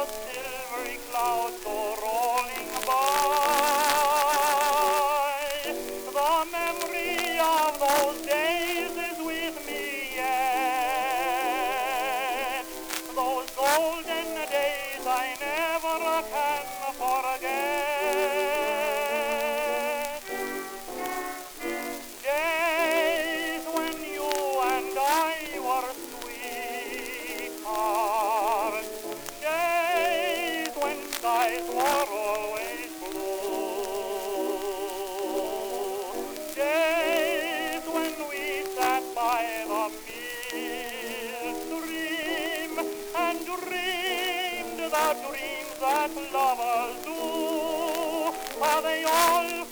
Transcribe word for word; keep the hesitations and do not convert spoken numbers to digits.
silvery clouds go rolling by. The memory of those days is with me yet. Those golden days I never can forget. Days when you and I were sweethearts. Days when skies were always blue. Days when we sat by the mill stream and dreamed the dreams that lovers do. Are they all